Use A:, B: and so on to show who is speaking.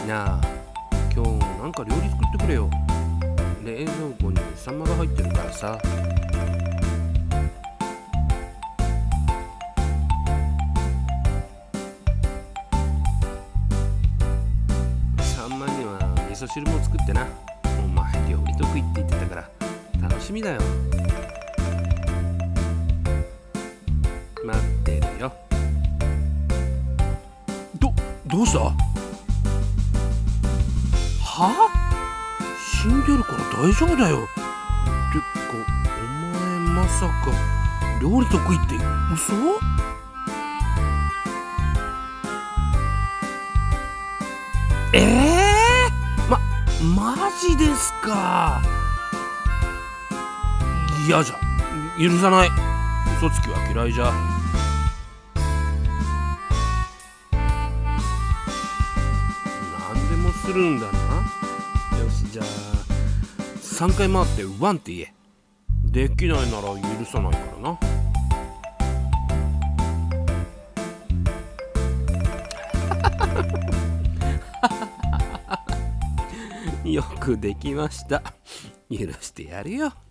A: なあ、今日なんか料理作ってくれよ。冷蔵庫にサンマが入ってるからさ。サンマには味噌汁も作ってな。お前料理得意って言ってたから楽しみだよ。待ってるよ。どうした？は？死んでるから大丈夫だよ。てかお前まさか料理得意って嘘？マジですか？嫌じゃ許さない。嘘つきは嫌いじゃ。何でもするんだな。よし、じゃあ3回回ってワンって言え。できないなら許さないからな。よくできました。許してやるよ。